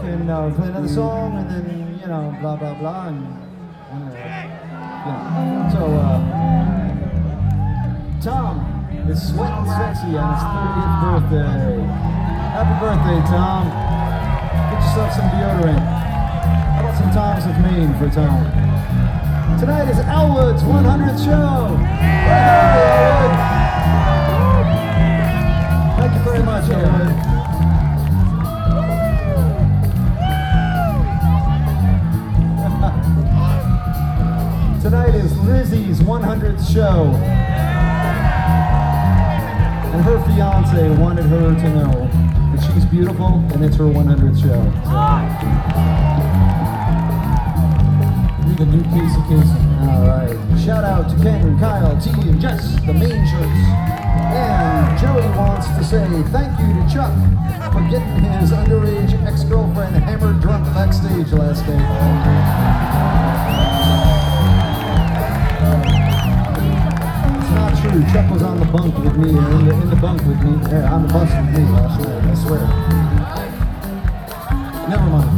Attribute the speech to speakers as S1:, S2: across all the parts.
S1: and play another song, and then, you know, blah, blah, blah, and So, Tom is sweating sexy on his 30th birthday. Happy birthday, Tom. Get yourself some deodorant. How about some Toms of Maine for Tom? Tonight is Elwood's 100th show. Hey, Elwood. Thank you very much, Elwood. Tonight is Lizzie's 100th show. And her fiance wanted her to know that she's beautiful and it's her 100th show. You're the new Casey Kasem. All right. Shout out to Ken, Kyle, T, and Jess, the main shirts. And Joey wants to say thank you to Chuck for getting his underage ex-girlfriend hammered drunk backstage last night. True. Chuck was on the bunk with me, or in the bunk with me, on the bus with me last night, I swear. Never mind.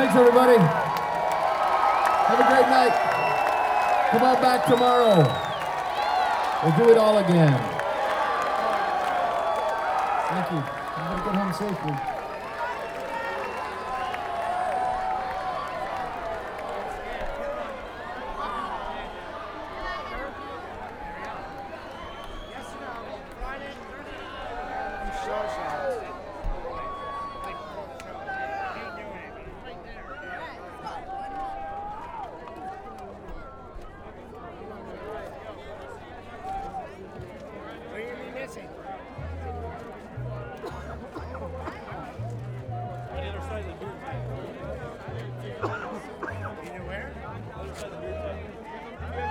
S1: Thanks, everybody. Have a great night. Come on back tomorrow. We'll do it all again. Thank you. Everybody get home safely.